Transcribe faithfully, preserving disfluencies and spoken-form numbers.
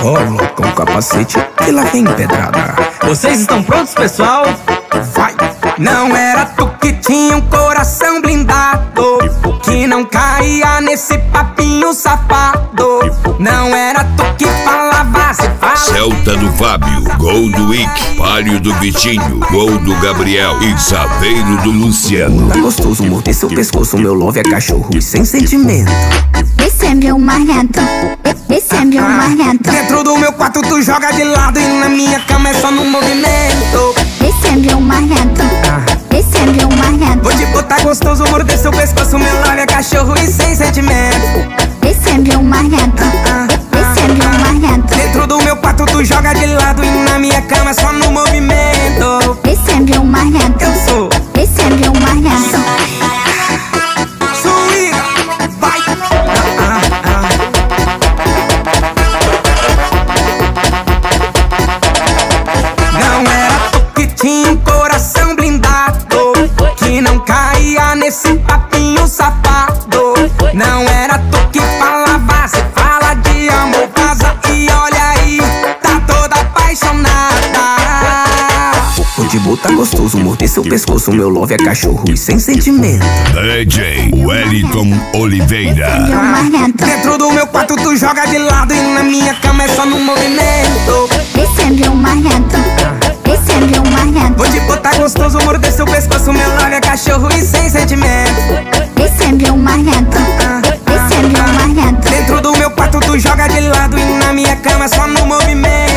pistola, com capacete e lá vem pedrada. Vocês estão prontos, pessoal? Vai! Não era tu que tinha um coração blindado, que não caía nesse papinho safado. Não era tu que falava, se fala. Celta do Fábio, gol do Ick, Palio do Vitinho, gol do Gabriel e Saveiro do Luciano. Tá gostoso morder seu pescoço, meu love é cachorro e sem sentimento. Esse é meu marreto, esse é meu marreto. Dentro do meu quarto tu joga de lado e na minha cama é só no movimento. Esse é meu marreto, esse é meu marreto. Vou te botar gostoso, morder seu pescoço, meu love é cachorro e sem sentimento. Esse é meu marreto, esse é meu marreto. Dentro do meu quarto tu joga de lado e na minha cama é só no movimento. Esse é meu marreto, Eu sou esse é meu marreto. Swinga, vai! Ah, ah, ah. Não era tu que tinha um coração blindado, que não caía nesse papinho safado. Não era tu que falava, se fala de amor, casa e olha aí, tá toda apaixonada. O de botar gostoso, morder seu pescoço, meu love é cachorro e sem sentimento. D J Wellington Oliveira. Meu marreto, Dentro do meu quarto tu joga de lado e na minha cama é só no movimento. esse é meu marreto, esse é meu marreto. Vou te botar gostoso, morder seu pescoço, meu love é cachorro e sem sentimento. Esse é meu marreto, esse é meu marreto. Dentro do meu quarto tu joga de lado e na minha cama é só no movimento.